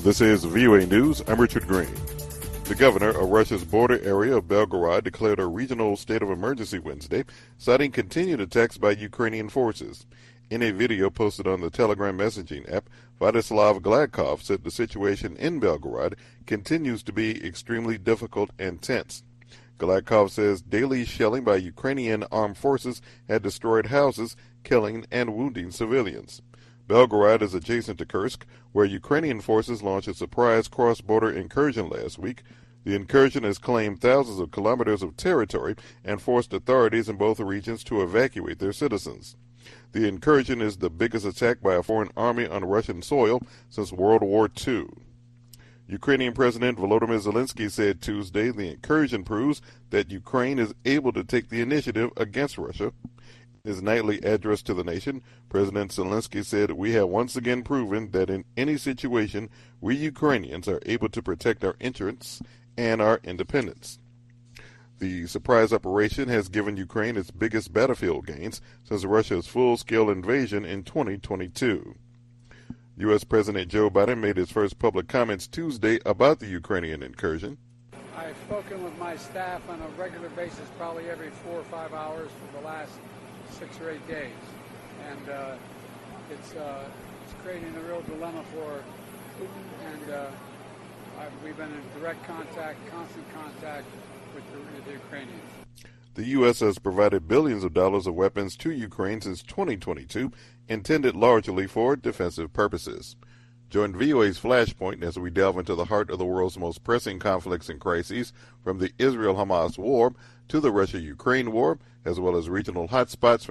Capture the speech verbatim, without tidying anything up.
This is V O A News. I'm Richard Green. The governor of Russia's border area of Belgorod declared a regional state of emergency Wednesday, citing continued attacks by Ukrainian forces. In a video posted on the Telegram messaging app, Vladislav Gladkov said the situation in Belgorod continues to be extremely difficult and tense. Gladkov says daily shelling by Ukrainian armed forces had destroyed houses, killing and wounding civilians. Belgorod is adjacent to Kursk, where Ukrainian forces launched a surprise cross-border incursion last week. The incursion has claimed thousands of kilometers of territory and forced authorities in both regions to evacuate their citizens. The incursion is the biggest attack by a foreign army on Russian soil since World War Two. Ukrainian President Volodymyr Zelensky said Tuesday the incursion proves that Ukraine is able to take the initiative against Russia. In his nightly address to the nation, President Zelensky said, "We have once again proven that in any situation, we Ukrainians are able to protect our interests and our independence." The surprise operation has given Ukraine its biggest battlefield gains since Russia's full-scale invasion in twenty twenty-two. U S President Joe Biden made his first public comments Tuesday about the Ukrainian incursion. I've spoken with my staff on a regular basis, probably every four or five hours for the last six or eight days. And uh, it's, uh, it's creating a real dilemma for Putin, and uh, I've, we've been in direct contact, constant contact with the, with the Ukrainians. The U S has provided billions of dollars of weapons to Ukraine since twenty twenty-two, intended largely for defensive purposes. Join V O A's Flashpoint as we delve into the heart of the world's most pressing conflicts and crises, from the Israel-Hamas war to the Russia-Ukraine war, as well as regional hotspots from